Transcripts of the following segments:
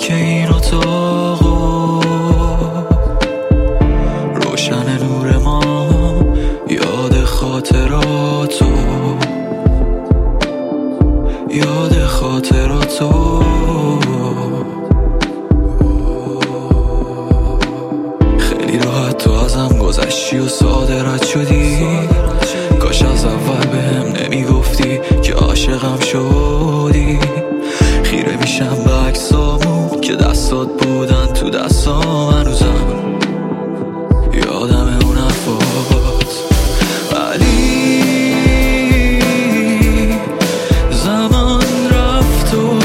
که این اتاقو روشن نور ما، یاد خاطراتو، یاد خاطراتو. خیلی راحت تو ازم گذشتی و ساده رد شدی، کاش از اول بهم نمیگفتی که عاشقم شدی. خیره میشم به عکسامون که دستات بودن تو دستام، هنوزم یادم اون حرفات. ولی زمان رفت و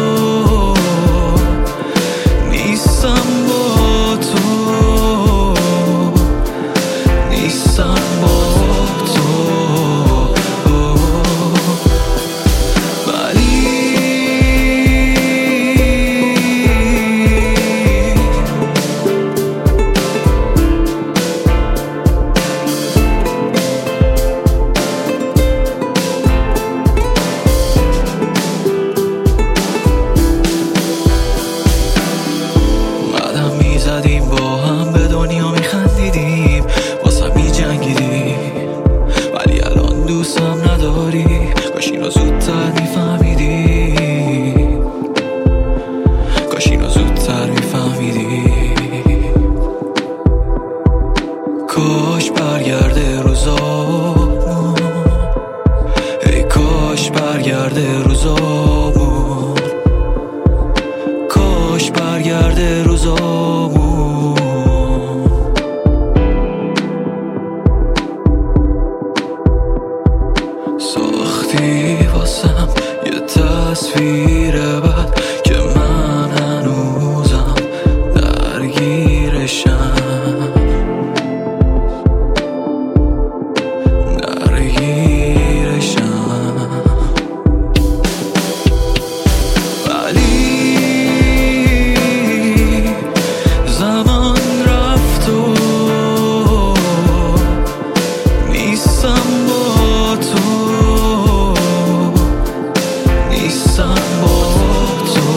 نیستم با تو، نیستم با تو. زدیم با هم به دنیا میخندیدیم، واسه میجنگیدیم، ولی الان دوستم نداری. کاش اینو زودتر میفهمیدی، کاش اینو زودتر میفهمیدی. کاش برگرده روزامون، ای کاش برگرده روزامون، کاش برگرده روزامون. ساختی واسم یه تصویر بد که من هنوزم درگیرشم، درگیرشم. زمان رفت و نیستم با تو، نیستم با تو.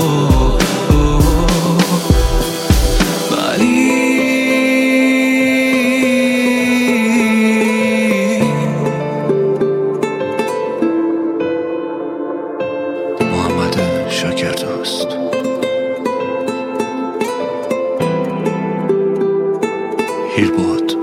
ولی محمد شاکردوست. هیربود.